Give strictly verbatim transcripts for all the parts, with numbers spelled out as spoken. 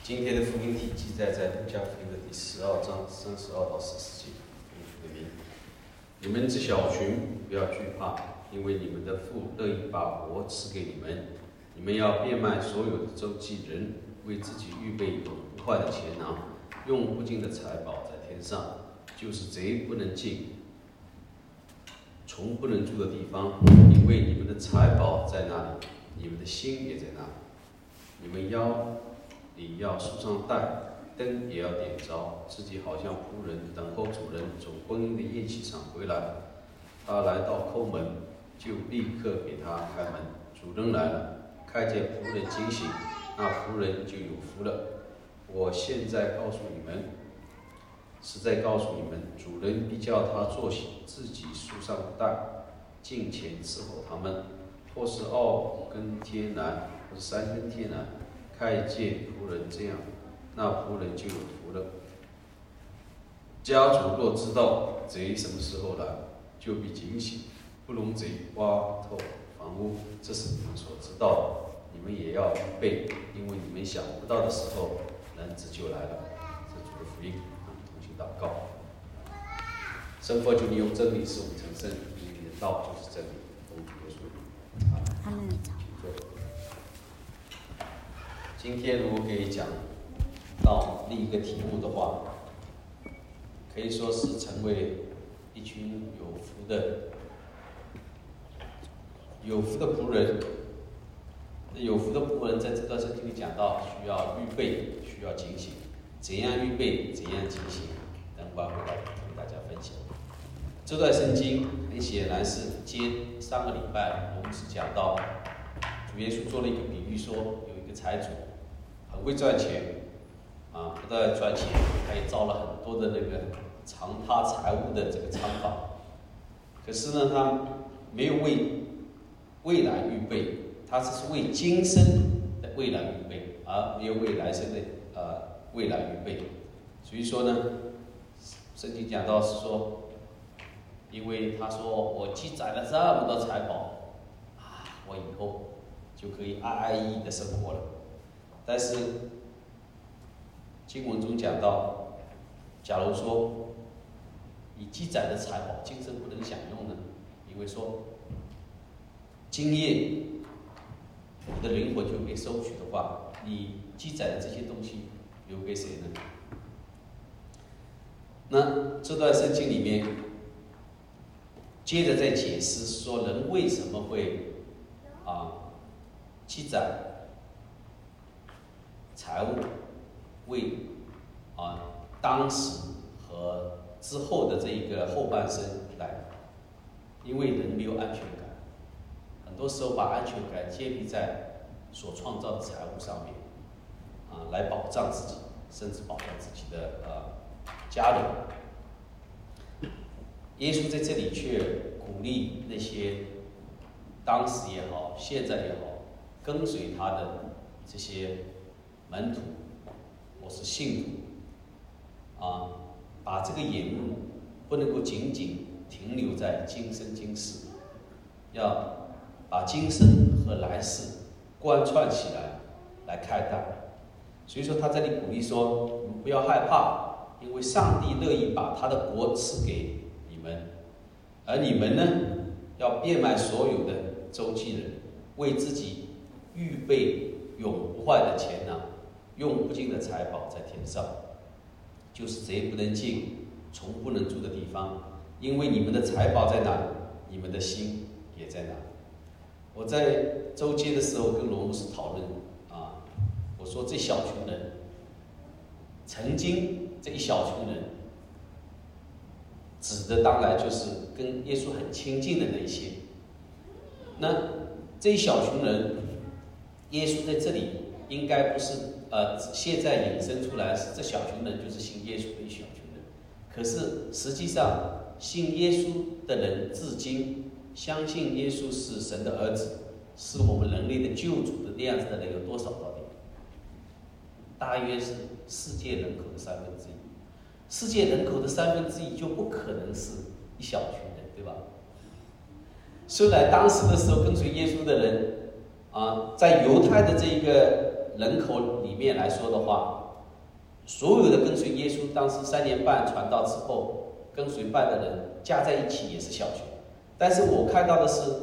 今天的福音题记载在路加福音的第十二章三十二到四十节。你们这小群不要惧怕，因为你们的父乐意把国赐给你们。你们要变卖所有的周济人，为自己预备永不坏的钱囊，用不尽的财宝在天上，就是贼不能进，虫不能住的地方。因为你们的财宝在那里，你们的心也在那里。你们腰里要束上带，灯也要点着，自己好像仆人等候主人从婚姻的宴席上回来。他来到叩门，就立刻给他开门。主人来了，看见仆人惊醒，那仆人就有福了。我现在告诉你们，实在告诉你们，主人必叫他坐醒，自己束上带，进前伺候他们。或是二更天来，或是三更天来，看见仆人这样，那仆人就有福了。家主若知道贼什么时候来，就必警醒，不容贼挖透房屋。这是你们所知道的，你们也要预备，因为你们想不到的时候，人子就来了。这是主的福音。我们同心祷告。神佛求你用真理使我们成圣，因为你的道就是真理。奉主耶稣名。 他们今天如果可以讲到另一个题目的话，可以说是成为一群有福的有福的仆人。有福的仆人在这段圣经里讲到，需要预备，需要警醒。怎样预备，怎样警醒，等会回来跟大家分享。这段圣经很显然是接上个礼拜我们是讲到，主耶稣做了一个比喻，说有一个财主很会赚钱啊，不但赚钱，他也造了很多的那个藏他财物的这个仓房。可是呢，他没有为未来预备，他只是为今生的未来预备，而没有为来生的呃未来预备。所以说呢，圣经讲到是说，因为他说我积攒了这么多财宝啊，我以后就可以安安逸逸的生活了。但是经文中讲到，假如说你积攒的财宝今生不能享用呢，因为说今夜你的灵魂就被收取的话，你积攒的这些东西留给谁呢？那这段圣经里面接着再解释说，人为什么会啊积攒财物，为啊当时和之后的这一个后半生来，因为人没有安全感，很多时候把安全感建立在所创造的财物上面，啊，来保障自己，甚至保障自己的呃家人。耶稣在这里却鼓励那些当时也好，现在也好，跟随他的这些门徒或是信徒啊，把这个眼目不能够仅仅停留在今生今世，要把今生和来世贯穿起来来看待。所以说他这里鼓励说，你们不要害怕，因为上帝乐意把他的国赐给你们，而你们呢，要变卖所有的周济人，为自己预备永不坏的钱囊，用不尽的财宝在天上，就是贼不能进，虫不能住的地方。因为你们的财宝在哪里，你们的心也在哪里。我在周街的时候跟罗牧师讨论啊，我说这小群人，曾经这一小群人，指的当然就是跟耶稣很亲近的那一些。那这一小群人，耶稣在这里应该不是呃现在引申出来，是这小群人就是信耶稣的一小群人。可是实际上，信耶稣的人至今相信耶稣是神的儿子，是我们人类的救主的那样子的人有多少到底？大约是世界人口的三分之一。世界人口的三分之一就不可能是一小群人，对吧？虽然当时的时候跟随耶稣的人啊，在犹太的这个人口里面来说的话，所有的跟随耶稣当时三年半传道之后跟随拜的人加在一起也是小群。但是我看到的是，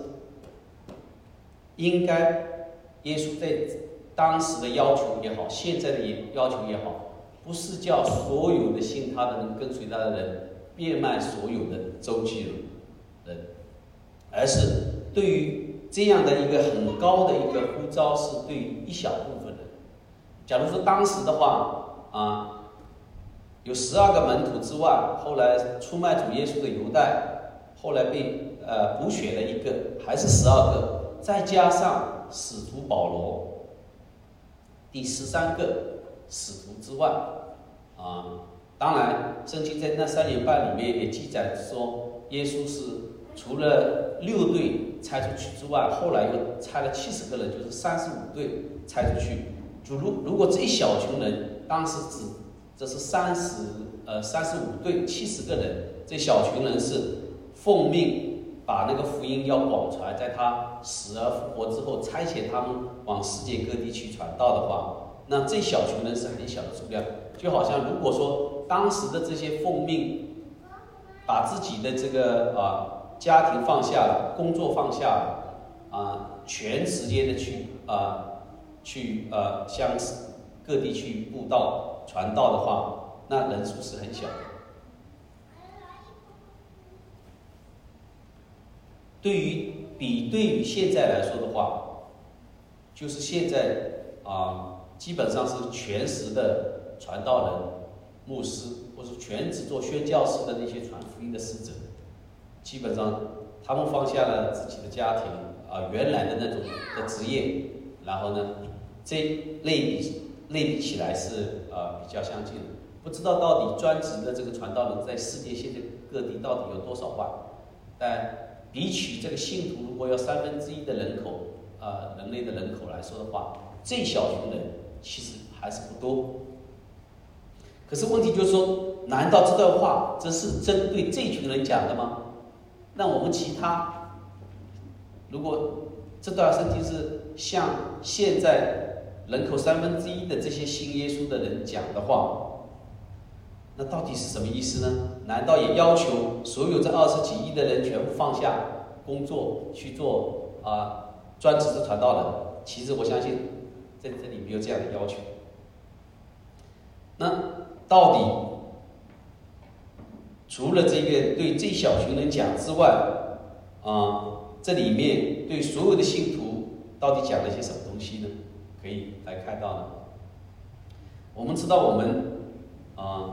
应该耶稣在当时的要求也好，现在的要求也好，不是叫所有的信他的人、跟随他的人变卖所有的周济人，而是对于这样的一个很高的一个呼召，是对于一小部分人。假如说当时的话啊，有十二个门徒之外，后来出卖主耶稣的犹大，后来被呃补选了一个，还是十二个，再加上使徒保罗，第十三个使徒之外啊。当然，圣经在那三年半里面也记载说，耶稣是除了六队拆出去之外，后来又拆了七十个人，就是三十五队拆出去。就如如果这一小群人，当时指这是三十呃三十五队七十个人，这小群人是奉命把那个福音要广传，在他死而复活之后，差遣他们往世界各地去传道的话，那这小群人是很小的数量。就好像如果说当时的这些奉命，把自己的这个啊家庭放下了，工作放下了，啊全时间的去啊去呃向各地去布道传道的话，那人数是很小的。对于比对于现在来说的话，就是现在啊基本上是全时的传道人、牧师，或是全职做宣教师的那些传福音的使者，基本上他们放下了自己的家庭啊、呃、原来的那种的职业，然后呢，这类比类比起来是呃比较相近的。不知道到底专职的这个传道人在世界现在各地到底有多少万？但比起这个信徒，如果要三分之一的人口啊、呃、人类的人口来说的话，这小群人其实还是不多。可是问题就是说，难道这段话这是针对这群人讲的吗？那我们其他，如果这段圣经是向现在人口三分之一的这些信耶稣的人讲的话，那到底是什么意思呢？难道也要求所有这二十几亿的人全部放下工作去做啊、呃、专职的传道人？其实我相信在这里没有这样的要求。那到底除了这个对这小群人讲之外，啊、呃，这里面对所有的信徒到底讲了些什么东西呢？可以来看到呢。我们知道我们啊、呃，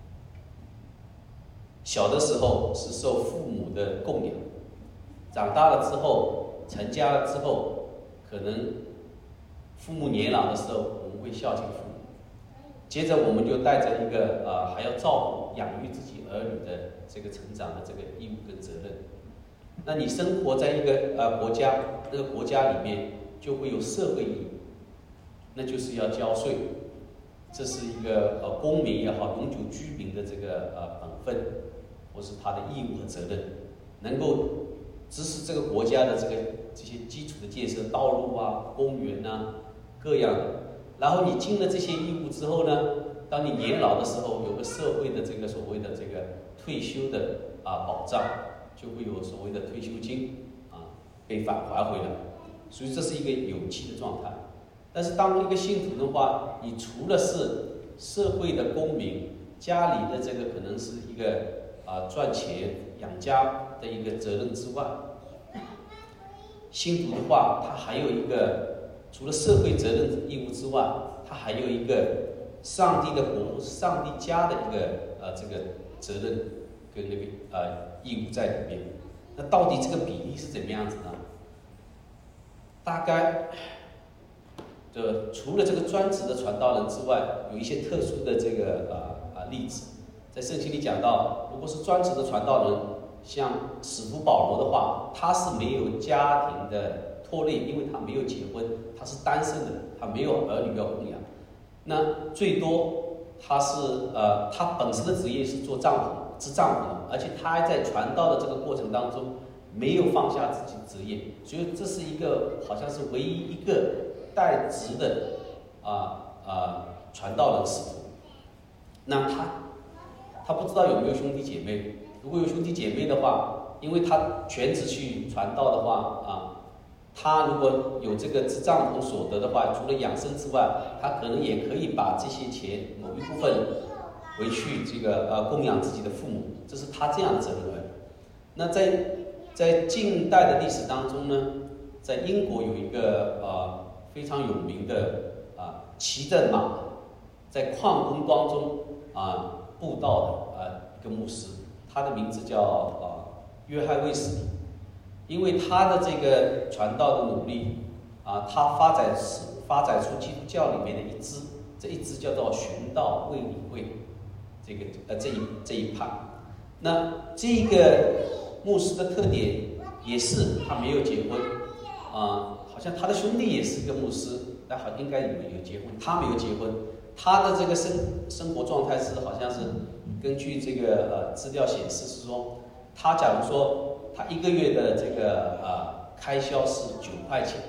小的时候是受父母的供养，长大了之后，成家了之后，可能父母年老的时候，我们会孝敬父母。接着我们就带着一个呃还要照顾养育自己儿女的这个成长的这个义务跟责任。那你生活在一个呃国家，那个国家里面就会有社会义务，那就是要交税，这是一个呃公民也好，永久居民的这个呃本分，或是他的义务和责任，能够支持这个国家的这个这些基础的建设，道路啊、公园啊，各样的。然后你尽了这些义务之后呢，当你年老的时候，有个社会的这个所谓的这个退休的啊保障，就会有所谓的退休金啊被返还回来，所以这是一个有机的状态。但是当一个信徒的话，你除了是社会的公民，家里的这个可能是一个啊赚钱养家的一个责任之外，信徒的话，他还有一个。除了社会责任义务之外，它还有一个上帝的国、上帝家的一个呃这个责任跟那个呃义务在里面。那到底这个比例是怎么样子呢？大概，就除了这个专职的传道人之外，有一些特殊的这个呃啊例子，在圣经里讲到，如果是专职的传道人，像使徒保罗的话，他是没有家庭的拖累，因为他没有结婚，他是单身的，他没有儿女要供养。那最多他是呃，他本身的职业是做帐篷、织帐篷的，而且他还在传道的这个过程当中没有放下自己的职业，所以这是一个好像是唯一一个带职的啊啊传道人使徒，那他他不知道有没有兄弟姐妹，如果有兄弟姐妹的话，因为他全职去传道的话啊。他如果有这个支帐篷所得的话，除了养生之外，他可能也可以把这些钱某一部分回去这个呃供养自己的父母，这是他这样的责任。那在在近代的历史当中呢，在英国有一个呃非常有名的啊骑着马在矿工当中啊布道的啊一个牧师，他的名字叫啊约翰卫斯理。因为他的这个传道的努力啊，他发展发展出基督教里面的一支，这一支叫做寻道卫理会，这个呃这一这一派。那这个牧师的特点也是他没有结婚啊，好像他的兄弟也是一个牧师，但好应该有有结婚，他没有结婚。他的这个生生活状态是好像是根据这个呃资料显示是说，他假如说。他一个月的这个呃开销是九块钱，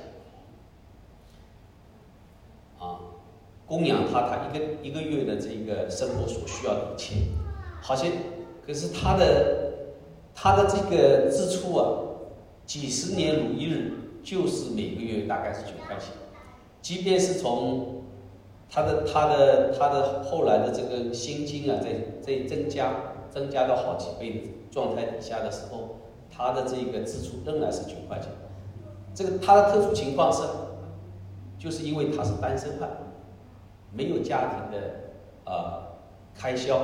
啊，供养他他一个一个月的这个生活所需要的钱，好像可是他的他的这个支出啊，几十年如一日，就是每个月大概是九块钱，即便是从他的他的他的后来的这个薪金啊，在在增加增加到好几倍的状态底下的时候。他的这个支出仍然是九块钱，这个他的特殊情况是，就是因为他是单身汉，没有家庭的呃开销。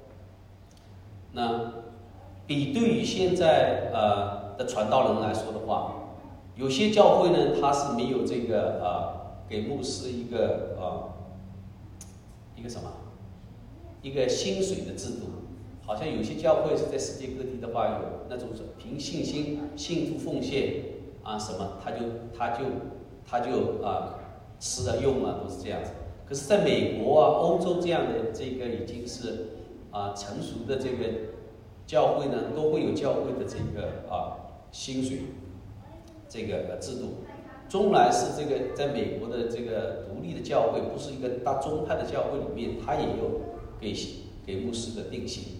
那比对于现在呃的传道人来说的话，有些教会呢，他是没有这个呃给牧师一个呃一个什么一个薪水的制度。好像有些教会是在世界各地的话，有那种凭信心、信徒奉献啊什么，他就他就他就啊吃啊用啊都是这样子。可是，在美国啊、欧洲这样的这个已经是啊成熟的这个教会呢，都会有教会的这个啊薪水这个制度。中来是这个在美国的这个独立的教会，不是一个大宗派的教会里面，它也有给给牧师的定薪。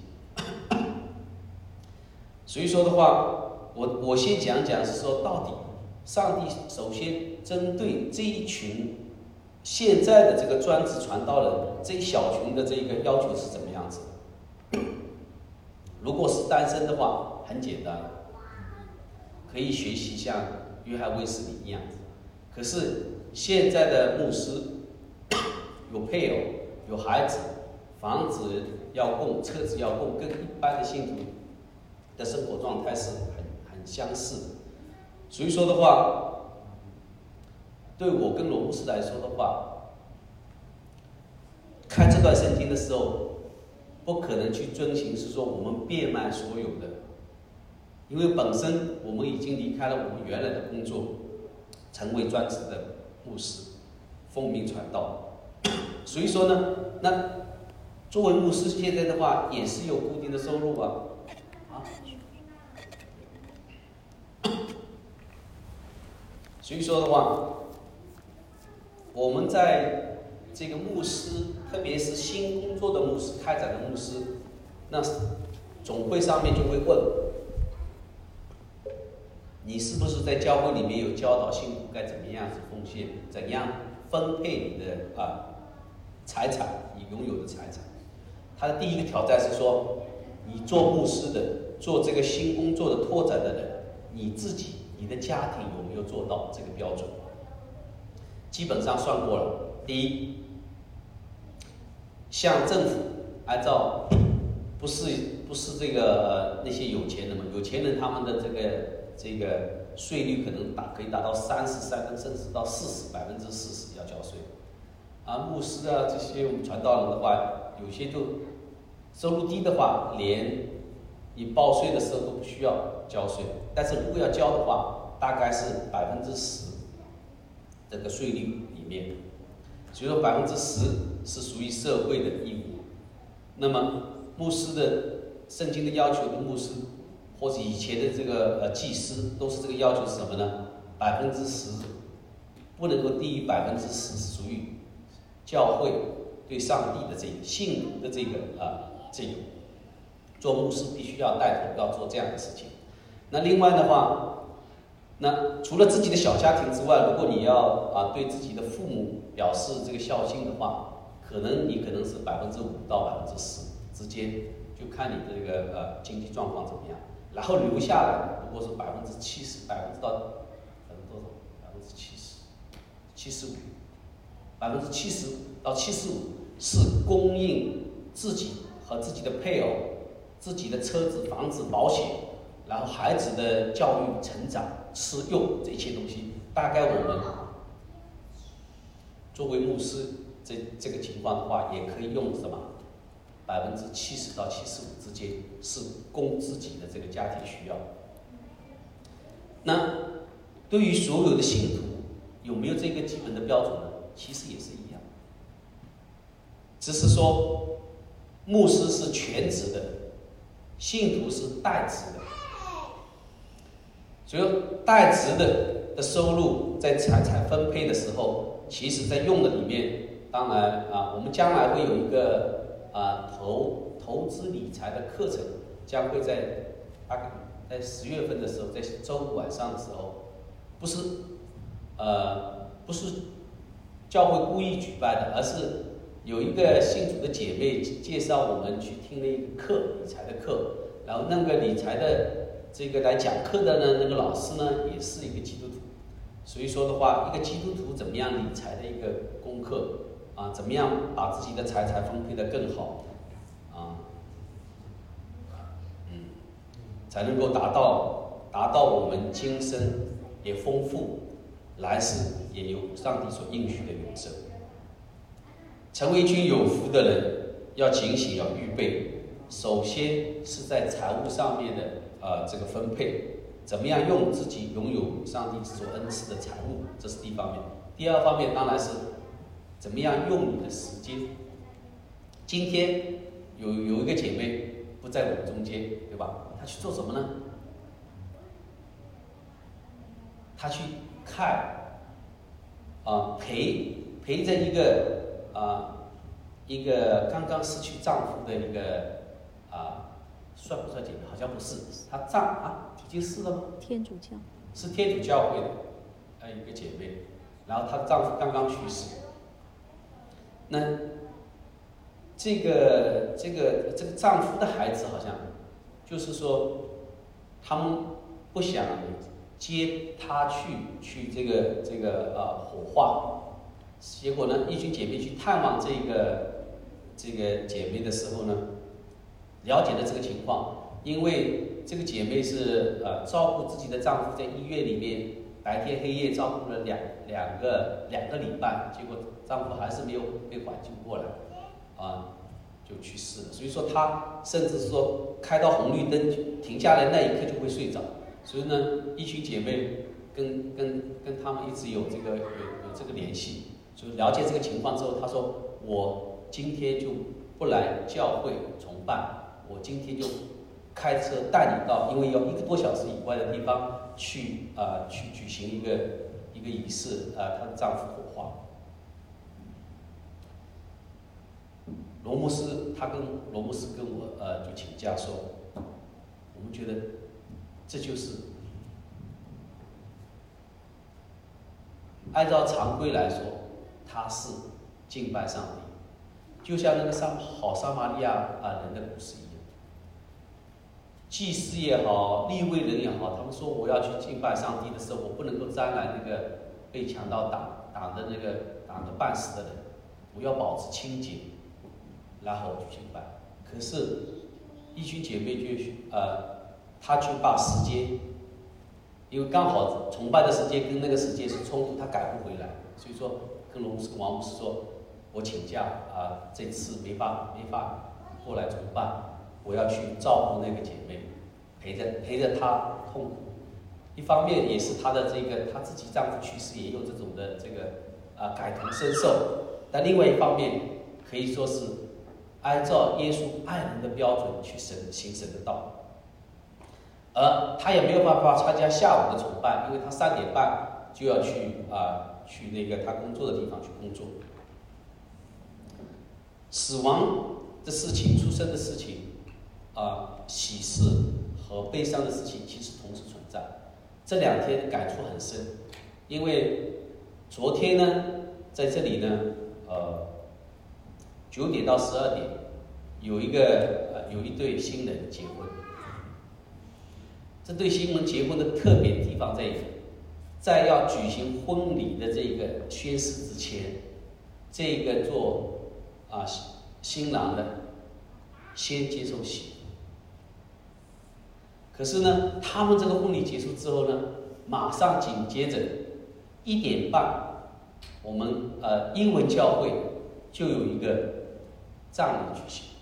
所以说的话，我我先讲讲是说，到底上帝首先针对这一群现在的这个专职传道人这一小群的这个要求是怎么样子的？如果是单身的话，很简单，可以学习像约翰卫斯理一样子。可是现在的牧师有配偶、有孩子、房子要供、车子要供，跟一般的信徒的生活状态是很很相似的。所以说的话，对我跟罗牧师来说的话，看这段圣经的时候，不可能去遵循是说我们变卖所有的，因为本身我们已经离开了我们原来的工作，成为专职的牧师，奉命传道。所以说呢，那作为牧师现在的话，也是有固定的收入啊。所以说的话，我们在这个牧师，特别是新工作的牧师、开展的牧师，那总会上面就会问，你是不是在教会里面有教导信徒该怎么样子奉献，怎样分配你的啊财产，你拥有的财产。他的第一个挑战是说，你做牧师的，做这个新工作的拓展的人，你自己。你的家庭有没有做到这个标准？基本上算过了。第一，像政府按照不是不是这个呃那些有钱人嘛，有钱人他们的这个这个税率可能达可以达到三十三分，甚至到四十百分之四十要交税。啊，牧师啊这些我们传道人的话，有些就收入低的话，连你报税的时候都不需要交税。但是如果要交的话，大概是百分之十这个税率里面，所以说百分之十是属于社会的义务。那么牧师的圣经的要求的牧师，或者以前的这个呃祭司，都是这个要求是什么呢？百分之十不能够低于百分之十，属于教会、对上帝的这个信徒的这个啊、呃、这个做牧师必须要带头要做这样的事情。那另外的话，那除了自己的小家庭之外，如果你要啊对自己的父母表示这个孝心的话，可能你可能是百分之五到百分之十之间，就看你这个呃经济状况怎么样。然后留下来，如果是百分之七十，百分之到百分之多少？百分之七十，七十五，百分之七十到七十五是供应自己和自己的配偶、自己的车子、房子、保险，然后孩子的教育、成长、吃用这些东西，大概我们作为牧师这这个情况的话，也可以用什么？百分之七十到七十五之间是供自己的这个家庭需要。那对于所有的信徒，有没有这个基本的标准呢？其实也是一样，只是说牧师是全职的，信徒是代职的。所以代职的的收入在财产分配的时候，其实在用的里面，当然啊，我们将来会有一个。啊，投投资理财的课程将会在大概在十月份的时候，在周五晚上的时候，不是呃不是教会故意举办的，而是有一个信主的姐妹介绍我们去听了一个课，理财的课，然后那个理财的这个来讲课的呢，那个老师呢也是一个基督徒，所以说的话，一个基督徒怎么样理财的一个功课。啊，怎么样把自己的财产分配得更好？啊，嗯，才能够达到达到我们今生也丰富，来世也有上帝所应许的永生。成为一群有福的人，要警醒，要预备。首先是在财务上面的呃这个分配，怎么样用自己拥有上帝所恩赐的财物，这是第一方面。第二方面当然是。怎么样用你的时间？今天有有一个姐妹不在我们中间，对吧？她去做什么呢？她去看，啊、呃，陪陪着一个啊、呃、一个刚刚失去丈夫的一个啊、呃，算不算姐妹？好像不是，她丈啊已经是了吗？ 天主教是天主教会的呃一个姐妹，然后她的丈夫刚刚去世。那这个这个这个丈夫的孩子好像，就是说，他们不想接他去去这个这个呃火化，结果呢，一群姐妹去探望这个这个姐妹的时候呢，了解了这个情况，因为这个姐妹是呃照顾自己的丈夫在医院里面白天黑夜照顾了两两个两个礼拜，结果。丈夫还是没有被缓救过来，啊，就去世了。所以说，她甚至说开到红绿灯停下来那一刻就会睡着。所以呢，一群姐妹跟跟跟他们一直有这个有有这个联系。所以了解这个情况之后，她说：“我今天就不来教会崇拜，我今天就开车带你到，因为要一个多小时以外的地方去啊、呃、去举行一个一个仪式啊、呃，她的丈夫火化。”罗牧师，他跟罗牧师跟我呃就请假说，我们觉得这就是按照常规来说，他是敬拜上帝，就像那个撒好撒玛利亚啊人的故事一样。祭司也好，利未人也好，他们说我要去敬拜上帝的时候，我不能够沾染那个被强盗打打的那个打的半死的人，我要保持清洁。然后去敬拜，可是，一群姐妹就呃，她去把时间，因为刚好崇拜的时间跟那个时间是冲突，她改不回来，所以说跟罗牧师跟王牧师说，我请假啊、呃，这次没法没法过来崇拜，我要去照顾那个姐妹，陪着陪着她痛苦。一方面也是她的这个她自己丈夫去世也有这种的这个啊、呃、感同身受，但另外一方面可以说是。按照耶稣爱人的标准去神行神的道，而他也没有办法参加下午的崇拜，因为他三点半就要去啊、呃、去那个他工作的地方去工作。 死亡的事情、出生的事情、啊、喜事和悲伤的事情，其实同时存在。这两天感触很深，因为昨天呢，在这里呢，呃，九点到十二点，有一个呃有一对新人结婚。这对新人结婚的特别地方在于，在要举行婚礼的这个宣誓之前，这个做啊新郎的先接受洗。可是呢，他们这个婚礼结束之后呢，马上紧接着一点半，我们呃英文教会就有一个葬礼举行。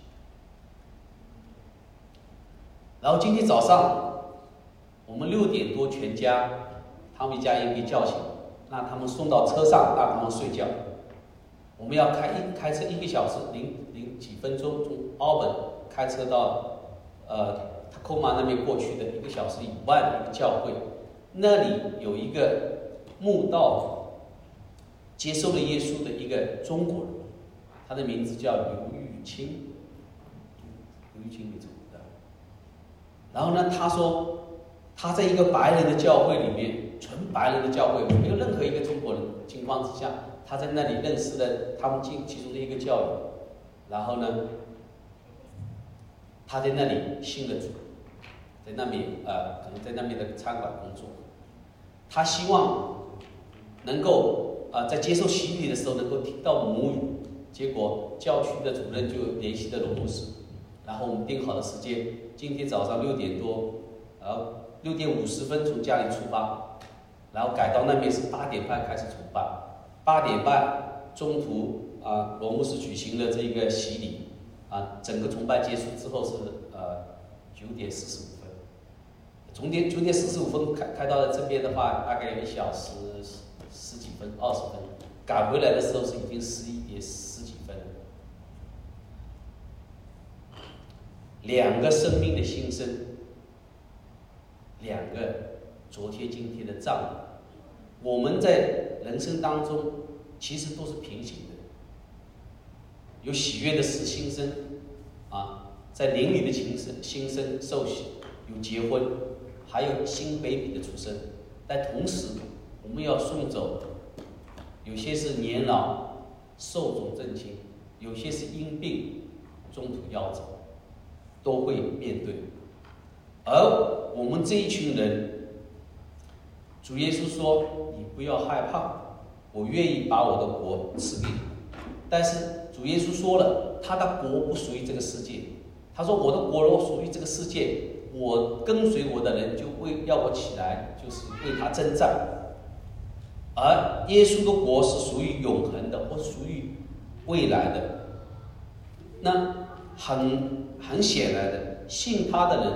然后今天早上，我们六点多全家，他们一家人被叫醒，让他们送到车上，让他们睡觉。我们要开一开车一个小时零零几分钟，从奥本开车到呃。塔科马那边过去的一个小时以外的一个教会，那里有一个慕道接受了耶稣的一个中国人，他的名字叫刘玉清，刘玉清你知道？然后呢，他说他在一个白人的教会里面，纯白人的教会，没有任何一个中国人情况之下，他在那里认识了他们其其中的一个教友，然后呢，他在那里信了主。在那边呃，可能在那边的餐馆工作，他希望能够呃在接受洗礼的时候能够听到母语。结果教区的主任就联系了罗牧师，然后我们定好的时间，今天早上六点多，然后六点五十分从家里出发，然后改到那边是八点半开始崇拜，八点半中途啊、呃，罗牧师举行了这个洗礼啊，整个崇拜结束之后是呃九点四十五。从点九点四十五分开开到了这边的话，大概有一小时十几分、二十分。赶回来的时候是已经十一点十几分了。两个生命的新生，两个昨天、今天的葬礼。我们在人生当中其实都是平行的，有喜悦的是新生啊，在灵里的新生新生受洗，有结婚。还有新 baby 的出生，但同时我们要送走，有些是年老寿终正寝，有些是因病中途夭折，都会面对。而我们这一群人，主耶稣说：“你不要害怕，我愿意把我的国赐给你。”但是主耶稣说了，他的国不属于这个世界。他说：“我的国若属于这个世界，我跟随我的人就会要我起来，就是为他征战。而耶稣的国是属于永恒的，或属于未来的。那很很显然的，信他的人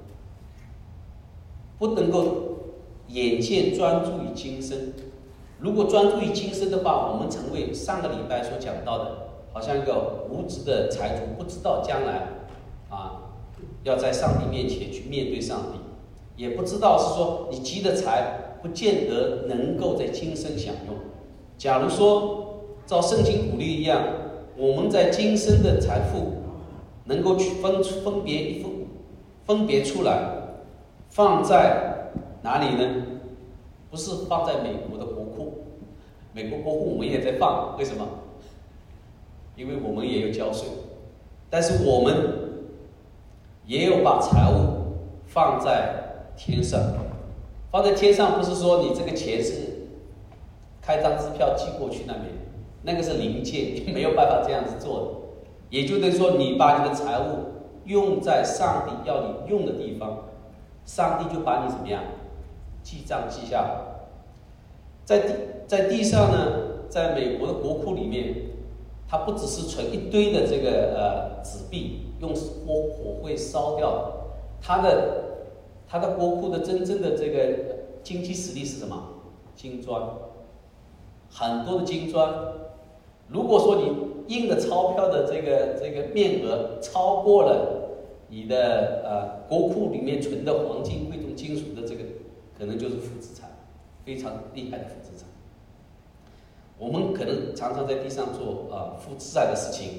不能够眼见专注于今生。如果专注于今生的话，我们成为上个礼拜所讲到的，好像一个无知的财主，不知道将来啊。”要在上帝面前去面对上帝，也不知道是说你积的财不见得能够在今生享用。假如说照圣经鼓励一样，我们在今生的财富能够去分分别一分分别出来，放在哪里呢？不是放在美国的国库，美国国库我们也在放，为什么？因为我们也有交税，但是我们也有把财物放在天上。放在天上不是说你这个钱是开张支票寄过去那边，那个是零件，没有办法这样子做的。也就等于说，你把你的财物用在上帝要你用的地方，上帝就把你怎么样记账记下来。在地在地上呢，在美国的国库里面，它不只是存一堆的这个呃纸币。用火火会烧掉，它的它的国库的真正的这个经济实力是什么？金砖，很多的金砖。如果说你印的钞票的这个这个面额超过了你的呃国库里面存的黄金、贵重金属的这个，可能就是负资产，非常厉害的负资产。我们可能常常在地上做啊、呃、负资产的事情。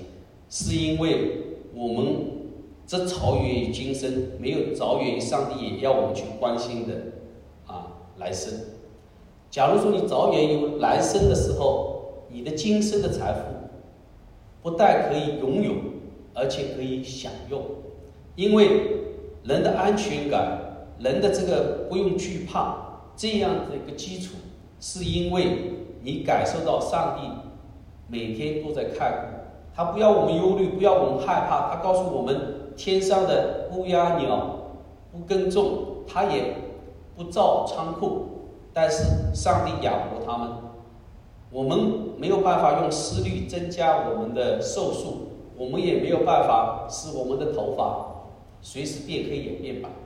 是因为我们这超越于今生，没有着眼于上帝也要我们去关心的啊来生。假如说你着眼于来生的时候，你的今生的财富不但可以拥有，而且可以享用，因为人的安全感，人的这个不用惧怕这样的一个基础，是因为你感受到上帝每天都在看顾，他不要我们忧虑，不要我们害怕，他告诉我们天上的乌鸦鸟不耕种，他也不造仓库，但是上帝养活他们。我们没有办法用思虑增加我们的寿数，我们也没有办法使我们的头发随时变黑也变白，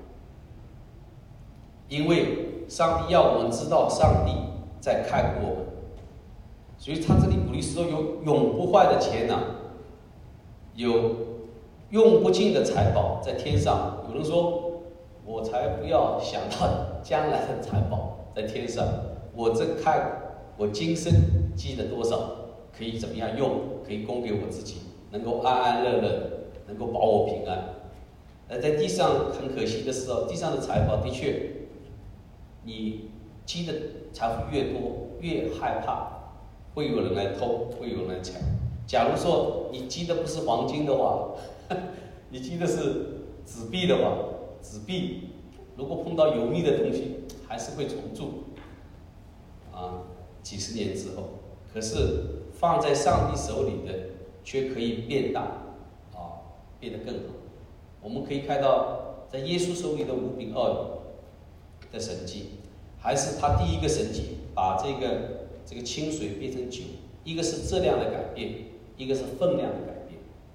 因为上帝要我们知道上帝在看顾我们。所以他这里鼓励说，有永不坏的钱呢、啊，有用不尽的财宝在天上。有人说，我才不要想到将来的财宝在天上，我这看我今生积了多少，可以怎么样用，可以供给我自己，能够安安乐乐，能够保我平安。而在地上很可惜的时候，地上的财宝的确，你积的财富越多，越害怕会有人来偷，会有人来抢。假如说你积的不是黄金的话，你积的是纸币的话，纸币如果碰到油腻的东西，还是会重铸啊，几十年之后。可是放在上帝手里的，却可以变大啊，变得更好。我们可以看到，在耶稣手里的五饼二鱼的神迹，还是他第一个神迹，把这个这个清水变成酒，一个是质量的改变，一个是分量的改变，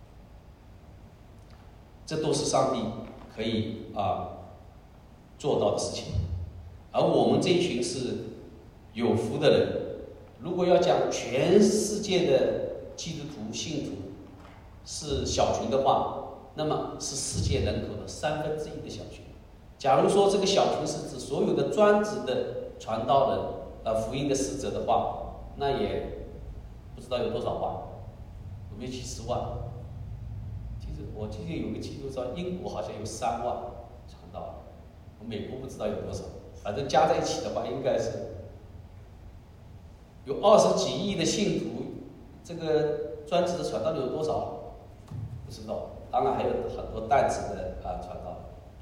这都是上帝可以啊做到的事情。而我们这一群是有福的人，如果要讲全世界的基督徒信徒是小群的话，那么是世界人口的三分之一的小群。假如说这个小群是指所有的专职的传道人、呃福音的使者的话，那也不知道有多少万，有没有几十万？其实我记得有个记录说，英国好像有三万传道人，美国不知道有多少，反正加在一起的话，应该是有二十几亿的信徒。这个专职的传道人有多少？不知道。当然还有很多代职的啊传道。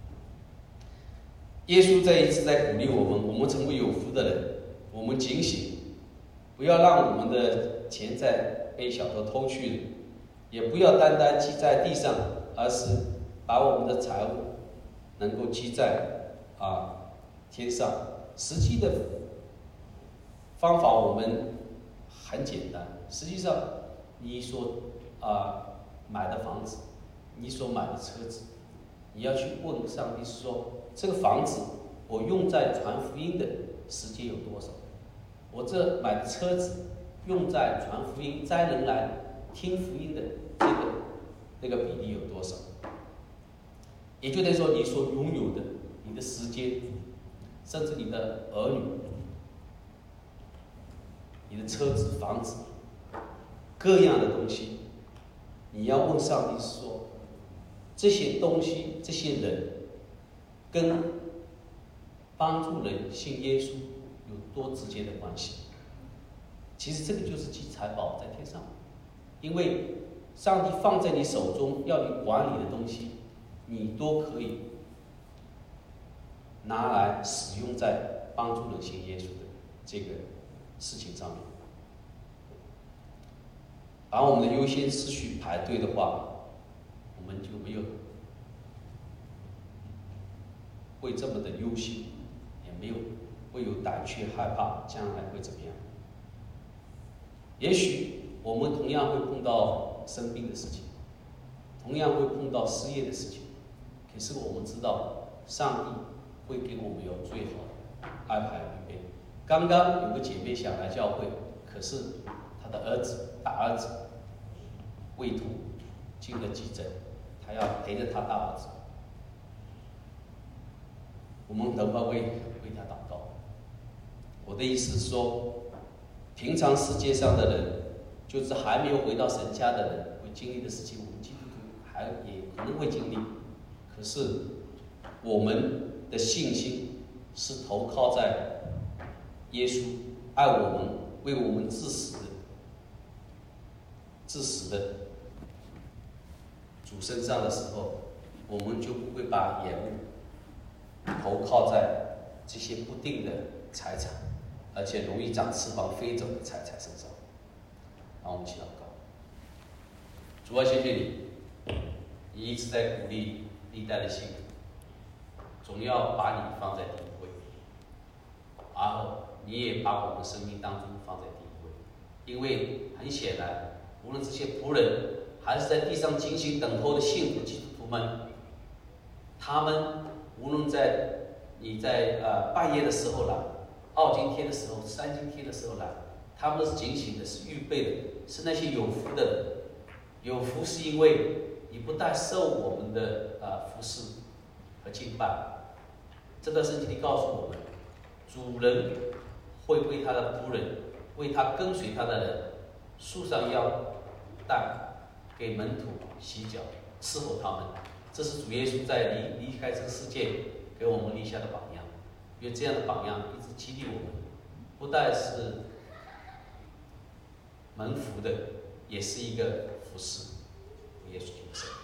耶稣这一次在鼓励我们，我们成为有福的人，我们警醒，不要让我们的钱财被小偷偷去了，也不要单单积在地上，而是把我们的财物能够积在啊天上。实际的方法我们很简单，实际上你所啊买的房子，你所买的车子，你要去问上帝说，这个房子我用在传福音的时间有多少？我这买的车子用在传福音、摘人来听福音的这个这个比例有多少？也就等于说，你所拥有的，你的时间，甚至你的儿女、你的车子、房子，各样的东西，你要问上帝说，这些东西、这些人，跟帮助人信耶稣有多直接的关系？其实这个就是积财宝在天上，因为上帝放在你手中要你管理的东西，你都可以拿来使用在帮助人信耶稣的这个事情上面。把我们的优先次序排对的话，我们就没有会这么的忧心，也没有会有胆怯害怕将来会怎么样。也许我们同样会碰到生病的事情，同样会碰到失业的事情，可是我们知道上帝会给我们有最好的安排预备。刚刚有个姐妹想来教会，可是她的儿子大儿子胃痛进了急诊，她要陪着她大儿子，我们等会为为他祷告。我的意思是说，平常世界上的人，就是还没有回到神家的人，会经历的事情，我们基督徒还也可能会经历。可是我们的信心是投靠在耶稣爱我们、为我们至死的、至死的主身上的时候，我们就不会把眼目投靠在这些不定的财产，而且容易长翅膀飞走的财产身上。让我们一起祷告。主啊，谢谢你，你一直在鼓励历代的信徒，总要把你放在第一位，然后你也把我们生命当中放在第一位。因为很显然，无论这些仆人还是在地上警醒等候的信徒基督徒们，他们无论在你在呃半夜的时候来，二更天的时候，三更天的时候来，他们是警醒的，是预备的，是那些有福的人。有福是因为你不但受我们的呃服侍和敬拜，这段圣经里告诉我们，主人会为他的仆人，为他跟随他的人，束上腰带，给门徒洗脚，伺候他们。这是主耶稣在离离开这个世界给我们立下的榜样。因为这样的榜样一直激励我们，不但是蒙福的，也是一个服侍。耶稣基督。